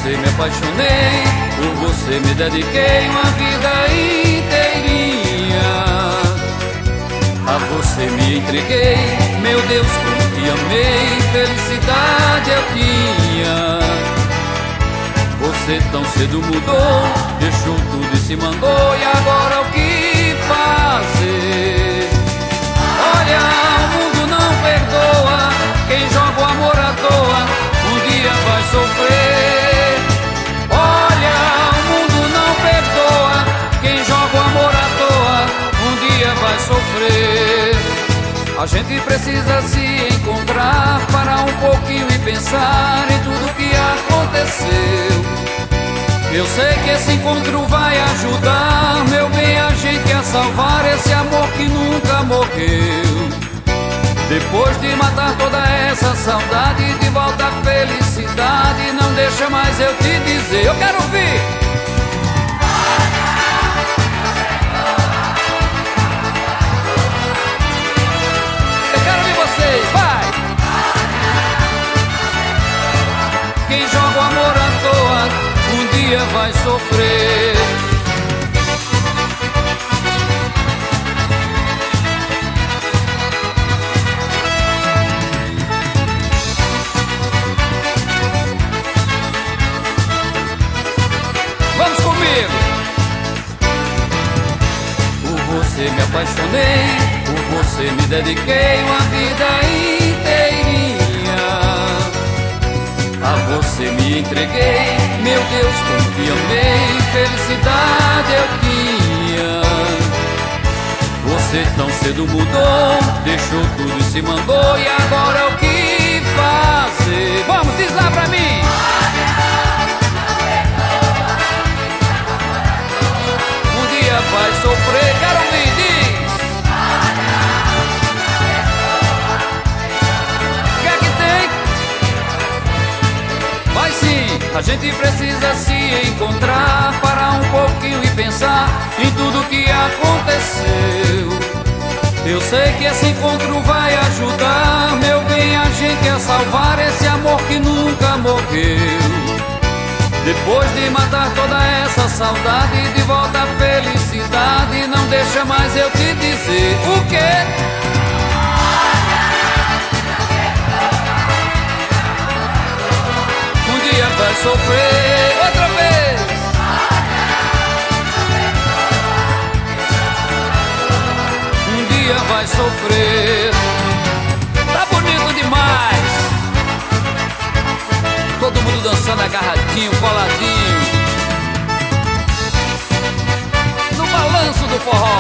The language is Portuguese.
você me apaixonei, por você me dediquei uma vida inteirinha. A você me entreguei, meu Deus, como te amei, felicidade eu tinha. Você tão cedo mudou, deixou tudo e se mandou, e agora o que fazer? Olha, o mundo não perdoa quem joga o amor à toa, um dia vai sofrer. Olha, o mundo não perdoa quem joga o amor à toa, um dia vai sofrer. A gente precisa se encontrar, parar um pouquinho e pensar em tudo que aconteceu. Eu sei que esse encontro vai ajudar, meu bem, a gente a salvar esse amor que nunca morreu. Depois de matar toda essa saudade, de volta à felicidade, não deixa mais eu te dizer. Eu quero ouvir! Eu quero ouvir vocês, vai! Quem joga o amor à toa, um dia vai sofrer. Vamos comigo! Por você me apaixonei, por você me dediquei uma vida inteirinha. A você me entreguei, meu Deus, como te amei, felicidade eu tinha. Você tão cedo mudou, deixou tudo e se mandou, e agora o que fazer? Vamos, diz lá pra mim! Um dia vai sofrer, quero ouvir, diz! O que é que tem? Vai sim, a gente precisa se encontrar, parar um pouquinho e pensar em tudo que aconteceu. Eu sei que esse encontro vai ajudar, meu bem, a gente a salvar esse amor que nunca morreu. Depois de matar toda essa saudade, de volta à felicidade, não deixa mais eu te dizer o quê? Um dia vai sofrer outra vez. Um dia vai sofrer. Tá bonito demais. Todo mundo dançando agarradinho, coladinho, no balanço do forró.